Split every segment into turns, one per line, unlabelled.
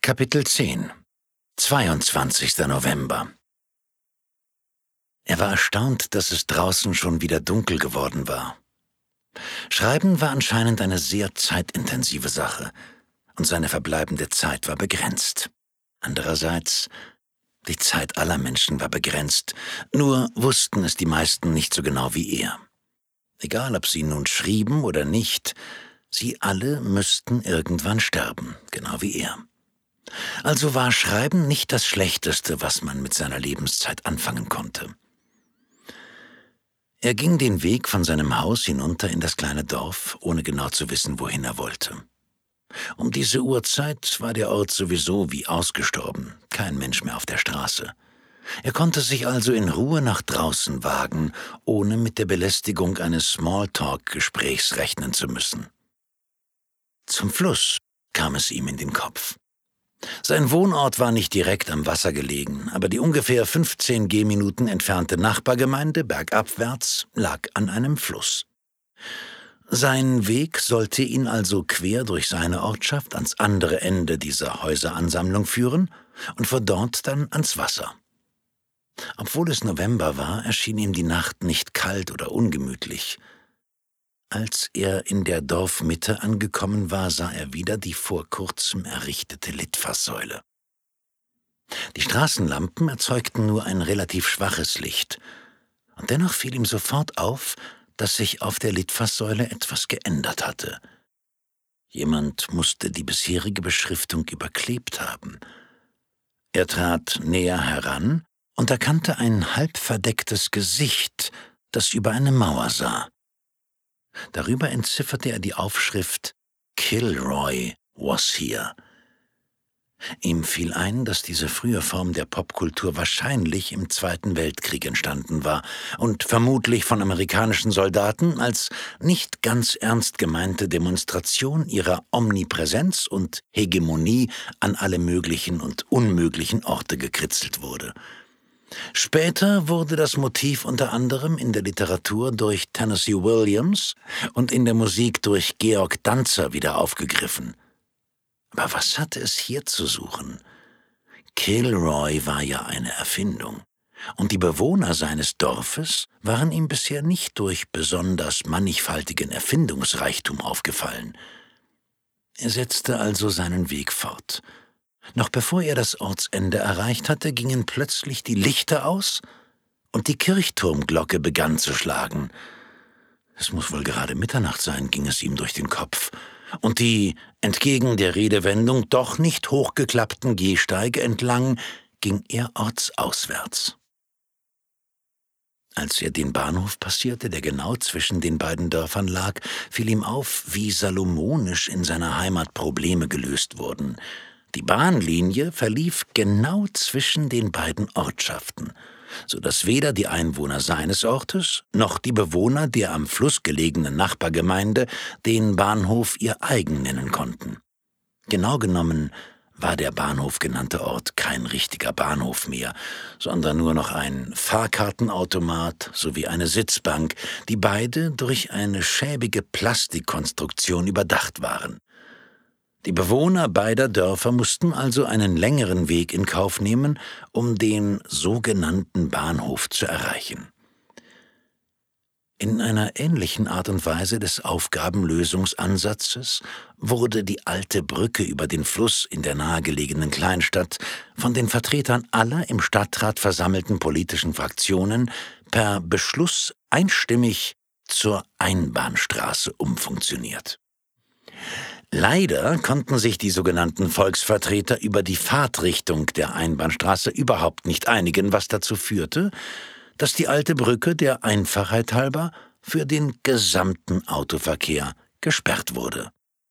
Kapitel 10 22. November. Er war erstaunt, dass es draußen schon wieder dunkel geworden war. Schreiben war anscheinend eine sehr zeitintensive Sache, und seine verbleibende Zeit war begrenzt. Andererseits, die Zeit aller Menschen war begrenzt, nur wussten es die meisten nicht so genau wie er. Egal, ob sie nun schrieben oder nicht, sie alle müssten irgendwann sterben, genau wie er. Also war Schreiben nicht das Schlechteste, was man mit seiner Lebenszeit anfangen konnte. Er ging den Weg von seinem Haus hinunter in das kleine Dorf, ohne genau zu wissen, wohin er wollte. Um diese Uhrzeit war der Ort sowieso wie ausgestorben, kein Mensch mehr auf der Straße. Er konnte sich also in Ruhe nach draußen wagen, ohne mit der Belästigung eines Smalltalk-Gesprächs rechnen zu müssen. Zum Fluss kam es ihm in den Kopf. Sein Wohnort war nicht direkt am Wasser gelegen, aber die ungefähr 15 Gehminuten entfernte Nachbargemeinde bergabwärts lag an einem Fluss. Sein Weg sollte ihn also quer durch seine Ortschaft ans andere Ende dieser Häuseransammlung führen und von dort dann ans Wasser. Obwohl es November war, erschien ihm die Nacht nicht kalt oder ungemütlich. Als er in der Dorfmitte angekommen war, sah er wieder die vor kurzem errichtete Litfaßsäule. Die Straßenlampen erzeugten nur ein relativ schwaches Licht, und dennoch fiel ihm sofort auf, dass sich auf der Litfaßsäule etwas geändert hatte. Jemand musste die bisherige Beschriftung überklebt haben. Er trat näher heran und erkannte ein halb verdecktes Gesicht, das über eine Mauer sah. Darüber entzifferte er die Aufschrift »Kilroy was here«. Ihm fiel ein, dass diese frühe Form der Popkultur wahrscheinlich im Zweiten Weltkrieg entstanden war und vermutlich von amerikanischen Soldaten als nicht ganz ernst gemeinte Demonstration ihrer Omnipräsenz und Hegemonie an alle möglichen und unmöglichen Orte gekritzelt wurde. Später wurde das Motiv unter anderem in der Literatur durch Tennessee Williams und in der Musik durch Georg Danzer wieder aufgegriffen. Aber was hatte es hier zu suchen? Kilroy war ja eine Erfindung, und die Bewohner seines Dorfes waren ihm bisher nicht durch besonders mannigfaltigen Erfindungsreichtum aufgefallen. Er setzte also seinen Weg fort. Noch bevor er das Ortsende erreicht hatte, gingen plötzlich die Lichter aus und die Kirchturmglocke begann zu schlagen. Es muss wohl gerade Mitternacht sein, ging es ihm durch den Kopf. Und die, entgegen der Redewendung, doch nicht hochgeklappten Gehsteige entlang, ging er ortsauswärts. Als er den Bahnhof passierte, der genau zwischen den beiden Dörfern lag, fiel ihm auf, wie salomonisch in seiner Heimat Probleme gelöst wurden. Die Bahnlinie verlief genau zwischen den beiden Ortschaften, so dass weder die Einwohner seines Ortes noch die Bewohner der am Fluss gelegenen Nachbargemeinde den Bahnhof ihr eigen nennen konnten. Genau genommen war der Bahnhof genannte Ort kein richtiger Bahnhof mehr, sondern nur noch ein Fahrkartenautomat sowie eine Sitzbank, die beide durch eine schäbige Plastikkonstruktion überdacht waren. Die Bewohner beider Dörfer mussten also einen längeren Weg in Kauf nehmen, um den sogenannten Bahnhof zu erreichen. In einer ähnlichen Art und Weise des Aufgabenlösungsansatzes wurde die alte Brücke über den Fluss in der nahegelegenen Kleinstadt von den Vertretern aller im Stadtrat versammelten politischen Fraktionen per Beschluss einstimmig zur Einbahnstraße umfunktioniert. Leider konnten sich die sogenannten Volksvertreter über die Fahrtrichtung der Einbahnstraße überhaupt nicht einigen, was dazu führte, dass die alte Brücke der Einfachheit halber für den gesamten Autoverkehr gesperrt wurde.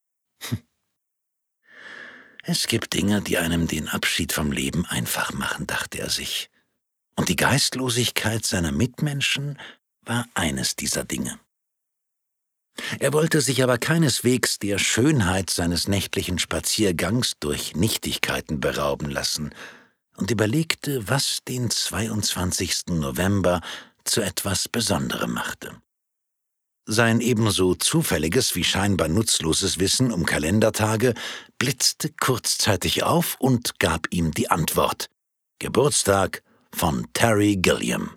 Es gibt Dinge, die einem den Abschied vom Leben einfach machen, dachte er sich. Und die Geistlosigkeit seiner Mitmenschen war eines dieser Dinge. Er wollte sich aber keineswegs der Schönheit seines nächtlichen Spaziergangs durch Nichtigkeiten berauben lassen und überlegte, was den 22. November zu etwas Besonderem machte. Sein ebenso zufälliges wie scheinbar nutzloses Wissen um Kalendertage blitzte kurzzeitig auf und gab ihm die Antwort: Geburtstag von Terry Gilliam.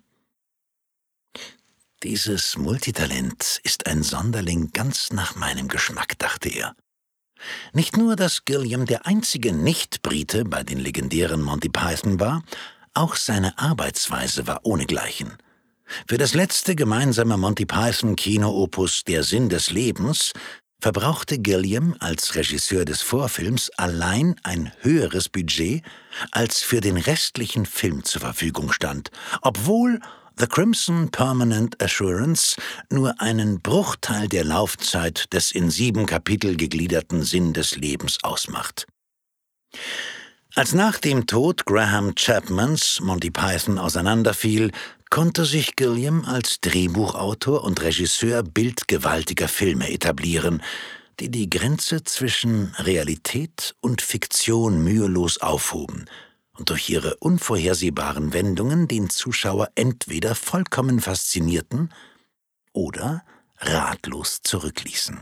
Dieses Multitalent ist ein Sonderling ganz nach meinem Geschmack, dachte er. Nicht nur, dass Gilliam der einzige Nicht-Brite bei den legendären Monty Python war, auch seine Arbeitsweise war ohnegleichen. Für das letzte gemeinsame Monty Python-Kino-Opus »Der Sinn des Lebens« verbrauchte Gilliam als Regisseur des Vorfilms allein ein höheres Budget, als für den restlichen Film zur Verfügung stand, obwohl The Crimson Permanent Assurance nur einen Bruchteil der Laufzeit des in 7 Kapitel gegliederten Sinn des Lebens ausmacht. Als nach dem Tod Graham Chapmans Monty Python auseinanderfiel, konnte sich Gilliam als Drehbuchautor und Regisseur bildgewaltiger Filme etablieren, die die Grenze zwischen Realität und Fiktion mühelos aufhoben und durch ihre unvorhersehbaren Wendungen den Zuschauer entweder vollkommen faszinierten oder ratlos zurückließen.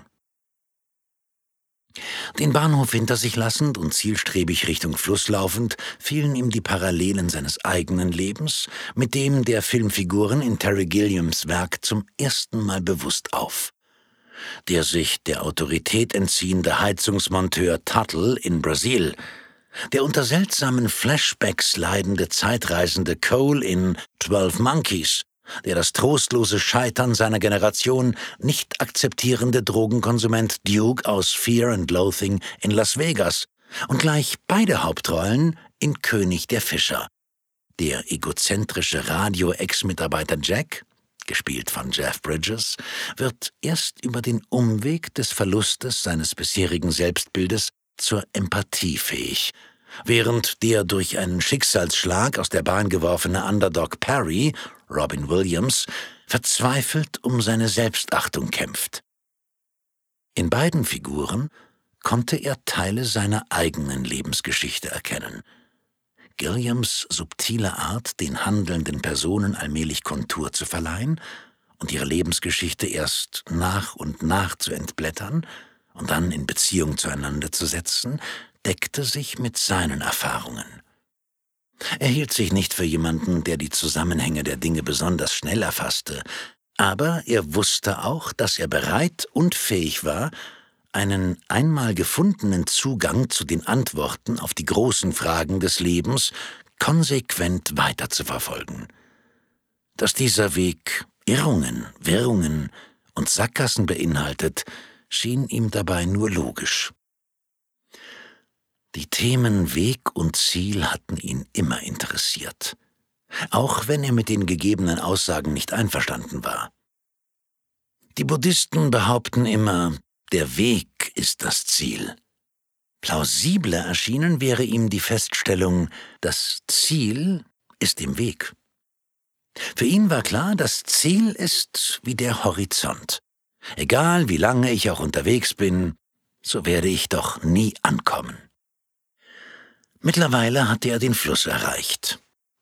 Den Bahnhof hinter sich lassend und zielstrebig Richtung Fluss laufend, fielen ihm die Parallelen seines eigenen Lebens mit dem der Filmfiguren in Terry Gilliams Werk zum ersten Mal bewusst auf. Der sich der Autorität entziehende Heizungsmonteur Tuttle in Brasil, der unter seltsamen Flashbacks leidende Zeitreisende Cole in 12 Monkeys, der das trostlose Scheitern seiner Generation nicht akzeptierende Drogenkonsument Duke aus Fear and Loathing in Las Vegas und gleich beide Hauptrollen in König der Fischer. Der egozentrische Radio-Ex-Mitarbeiter Jack, gespielt von Jeff Bridges, wird erst über den Umweg des Verlustes seines bisherigen Selbstbildes zur Empathie fähig, während der durch einen Schicksalsschlag aus der Bahn geworfene Underdog Perry, Robin Williams, verzweifelt um seine Selbstachtung kämpft. In beiden Figuren konnte er Teile seiner eigenen Lebensgeschichte erkennen. Gilliams subtile Art, den handelnden Personen allmählich Kontur zu verleihen und ihre Lebensgeschichte erst nach und nach zu entblättern und dann in Beziehung zueinander zu setzen, deckte sich mit seinen Erfahrungen. Er hielt sich nicht für jemanden, der die Zusammenhänge der Dinge besonders schnell erfasste, aber er wusste auch, dass er bereit und fähig war, einen einmal gefundenen Zugang zu den Antworten auf die großen Fragen des Lebens konsequent weiterzuverfolgen. Dass dieser Weg Irrungen, Wirrungen und Sackgassen beinhaltet, schien ihm dabei nur logisch. Die Themen Weg und Ziel hatten ihn immer interessiert, auch wenn er mit den gegebenen Aussagen nicht einverstanden war. Die Buddhisten behaupten immer, der Weg ist das Ziel. Plausibler erschienen wäre ihm die Feststellung, das Ziel ist im Weg. Für ihn war klar, das Ziel ist wie der Horizont. Egal wie lange ich auch unterwegs bin, so werde ich doch nie ankommen. Mittlerweile hatte er den Fluss erreicht.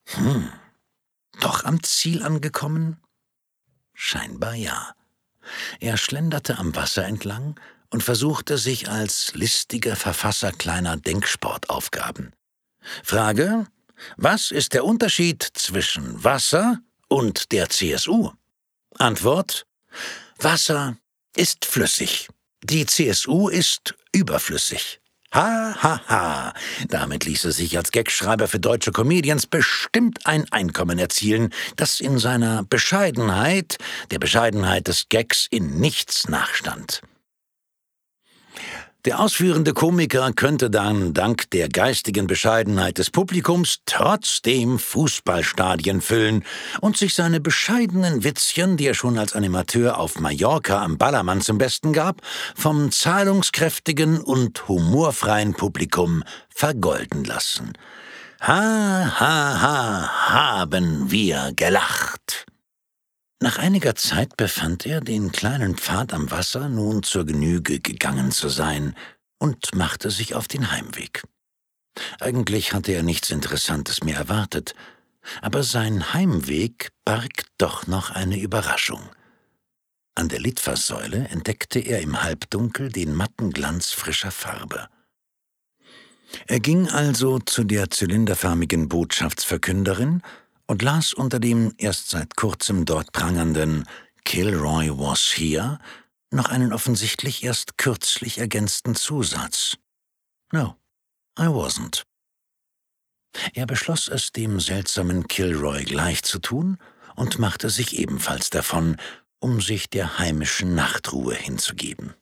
Doch am Ziel angekommen? Scheinbar ja. Er schlenderte am Wasser entlang und versuchte sich als listiger Verfasser kleiner Denksportaufgaben. Frage: Was ist der Unterschied zwischen Wasser und der CSU? Antwort: Wasser ist flüssig. Die CSU ist überflüssig. Ha, ha, ha. Damit ließ er sich als Gagschreiber für deutsche Comedians bestimmt ein Einkommen erzielen, das in seiner Bescheidenheit, der Bescheidenheit des Gags, in nichts nachstand. Der ausführende Komiker könnte dann dank der geistigen Bescheidenheit des Publikums trotzdem Fußballstadien füllen und sich seine bescheidenen Witzchen, die er schon als Animateur auf Mallorca am Ballermann zum Besten gab, vom zahlungskräftigen und humorfreien Publikum vergolden lassen. Ha, ha, ha, haben wir gelacht. Nach einiger Zeit befand er, den kleinen Pfad am Wasser nun zur Genüge gegangen zu sein, und machte sich auf den Heimweg. Eigentlich hatte er nichts Interessantes mehr erwartet, aber sein Heimweg barg doch noch eine Überraschung. An der Litfaßsäule entdeckte er im Halbdunkel den matten Glanz frischer Farbe. Er ging also zu der zylinderförmigen Botschaftsverkünderin und las unter dem erst seit kurzem dort prangernden »Kilroy was here« noch einen offensichtlich erst kürzlich ergänzten Zusatz. »No, I wasn't.« Er beschloss es, dem seltsamen Kilroy gleich zu tun und machte sich ebenfalls davon, um sich der heimischen Nachtruhe hinzugeben.